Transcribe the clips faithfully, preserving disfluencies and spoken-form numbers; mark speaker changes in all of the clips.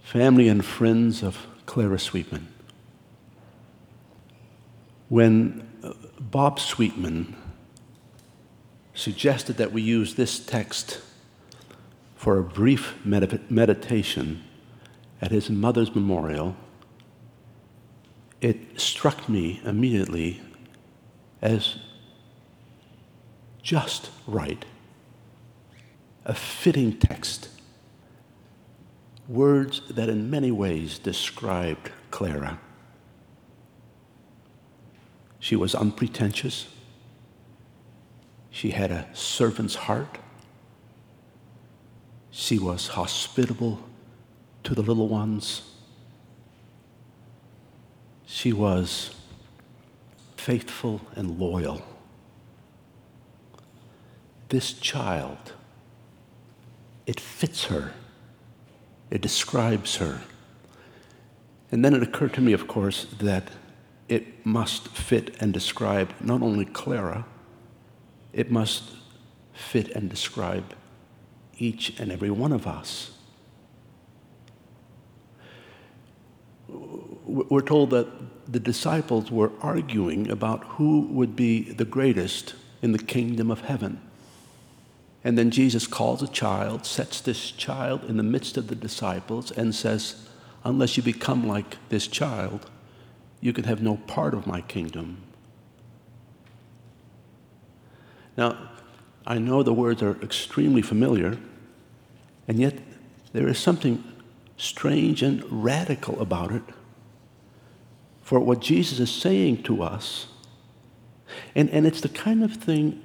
Speaker 1: family and friends of Clara Sweetman. When uh, Bob Sweetman suggested that we use this text for a brief med- meditation at his mother's memorial, it struck me immediately as just right, a fitting text, words that in many ways described Clara. She was unpretentious. She had a servant's heart. She was hospitable to the little ones. She was faithful and loyal. This child, it fits her. It describes her. And then it occurred to me, of course, that it must fit and describe not only Clara, it must fit and describe each and every one of us. We're told that the disciples were arguing about who would be the greatest in the kingdom of heaven. And then Jesus calls a child, sets this child in the midst of the disciples, and says, unless you become like this child, you can have no part of my kingdom. Now, I know the words are extremely familiar, and yet there is something strange and radical about it. For what Jesus is saying to us, and, and it's the kind of thing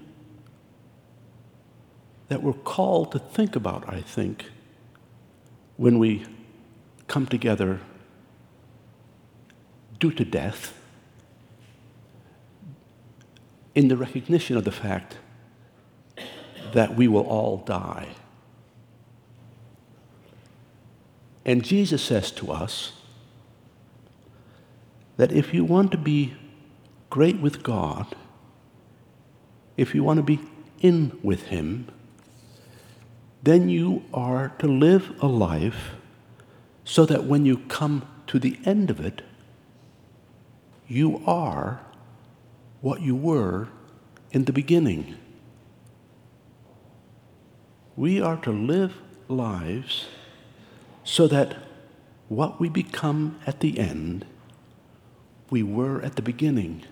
Speaker 1: that we're called to think about, I think, when we come together due to death, in the recognition of the fact that we will all die. And Jesus says to us that if you want to be great with God, if you want to be in with Him, then you are to live a life so that when you come to the end of it, you are what you were in the beginning. We are to live lives so that what we become at the end, we were at the beginning.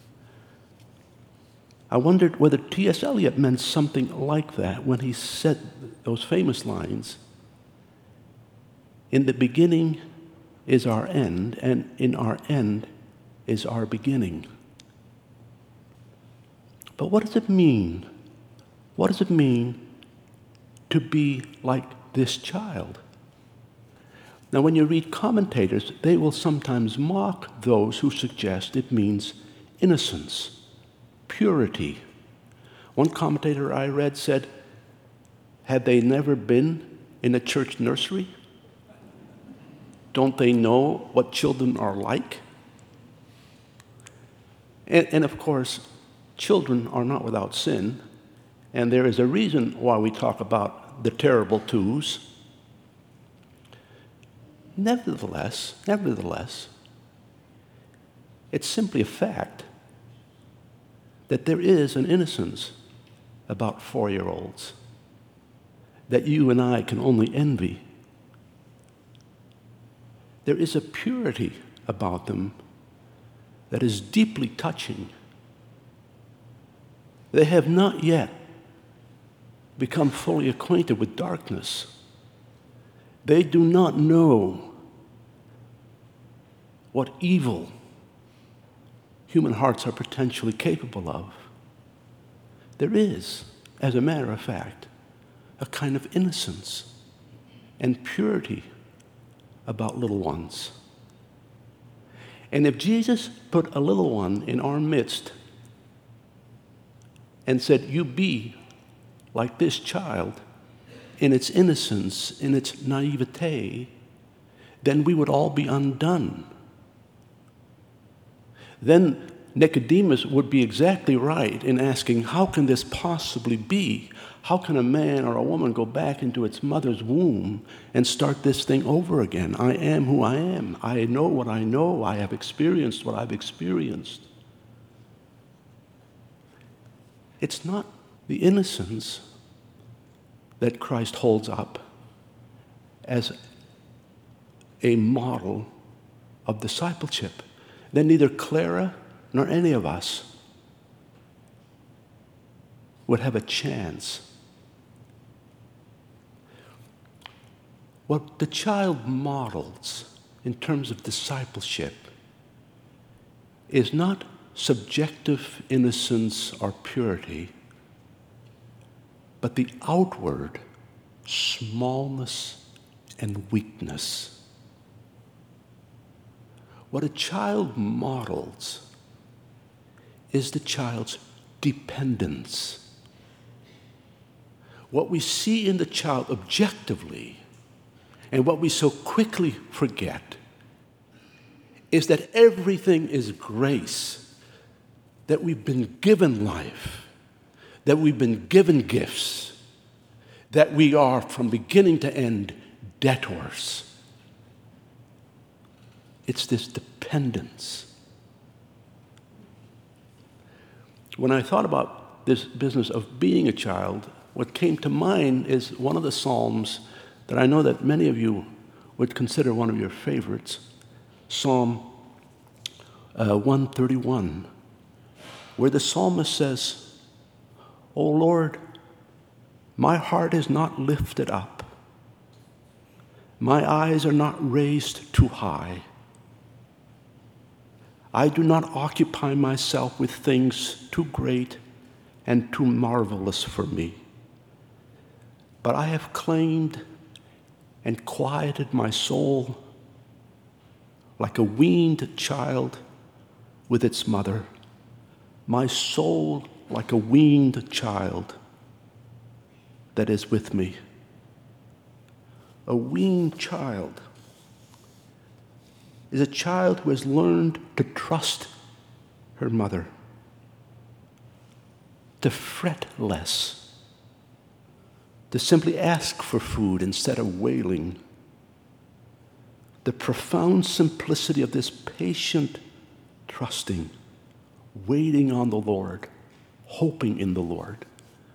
Speaker 1: I wondered whether T S Eliot meant something like that when he said those famous lines, in the beginning is our end, and in our end is our beginning. But what does it mean? What does it mean to be like this child? Now, when you read commentators, they will sometimes mock those who suggest it means innocence, purity. One commentator I read said, had they never been in a church nursery? Don't they know what children are like? And, and of course, children are not without sin, and there is a reason why we talk about the terrible twos. Nevertheless, nevertheless, it's simply a fact that there is an innocence about four-year-olds that you and I can only envy. There is a purity about them that is deeply touching. They have not yet become fully acquainted with darkness. They do not know what evil human hearts are potentially capable of. There is, as a matter of fact, a kind of innocence and purity about little ones. And if Jesus put a little one in our midst and said, you be like this child in its innocence, in its naivete, then we would all be undone. Then Nicodemus would be exactly right in asking, how can this possibly be? How can a man or a woman go back into its mother's womb and start this thing over again? I am who I am. I know what I know. I have experienced what I've experienced. It's not the innocence that Christ holds up as a model of discipleship. Then neither Clara nor any of us would have a chance. What the child models in terms of discipleship is not subjective innocence or purity, but the outward smallness and weakness. What a child models is the child's dependence. What we see in the child objectively, and what we so quickly forget, is that everything is grace, that we've been given life, that we've been given gifts, that we are from beginning to end debtors. It's this dependence. When I thought about this business of being a child, what came to mind is one of the Psalms that I know that many of you would consider one of your favorites, Psalm uh, one thirty-one, where the psalmist says, "O Lord, my heart is not lifted up. My eyes are not raised too high. I do not occupy myself with things too great and too marvelous for me. But I have claimed and quieted my soul like a weaned child with its mother, my soul like a weaned child that is with me." A weaned child is a child who has learned to trust her mother, to fret less, to simply ask for food instead of wailing. The profound simplicity of this patient trusting, waiting on the Lord, hoping in the Lord.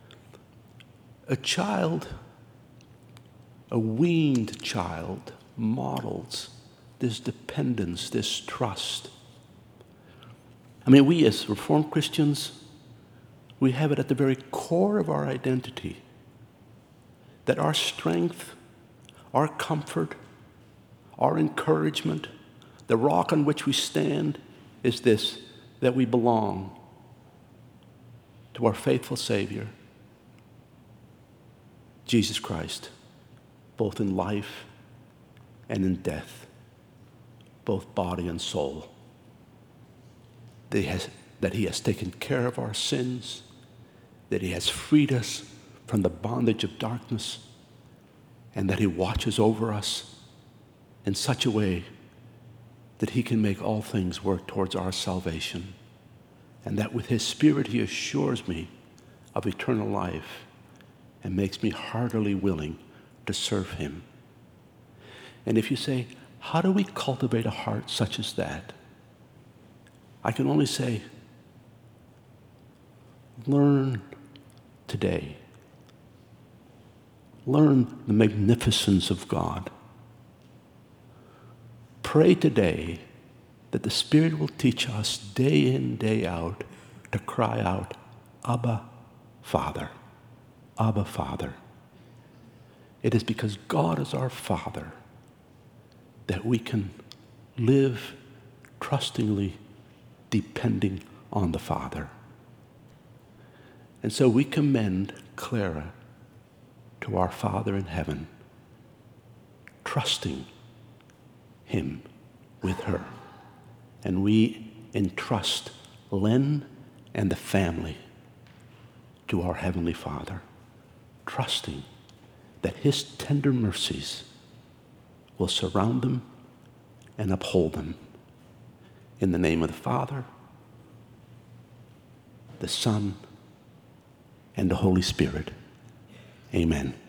Speaker 1: A child, a weaned child, models this dependence, this trust. I mean, we as Reformed Christians, we have it at the very core of our identity that our strength, our comfort, our encouragement, the rock on which we stand is this, that we belong to our faithful Savior, Jesus Christ, both in life and in death, both body and soul. That he has, that he has taken care of our sins, that he has freed us from the bondage of darkness, and that he watches over us in such a way that he can make all things work towards our salvation, and that with his Spirit he assures me of eternal life and makes me heartily willing to serve him. And if you say, how do we cultivate a heart such as that? I can only say, learn today. Learn the magnificence of God. Pray today that the Spirit will teach us day in, day out to cry out, Abba, Father. Abba, Father. It is because God is our Father that we can live trustingly, depending on the Father. And so we commend Clara to our Father in heaven, trusting him with her. And we entrust Len and the family to our Heavenly Father, trusting that his tender mercies will surround them and uphold them. In the name of the Father, the Son, and the Holy Spirit. Amen.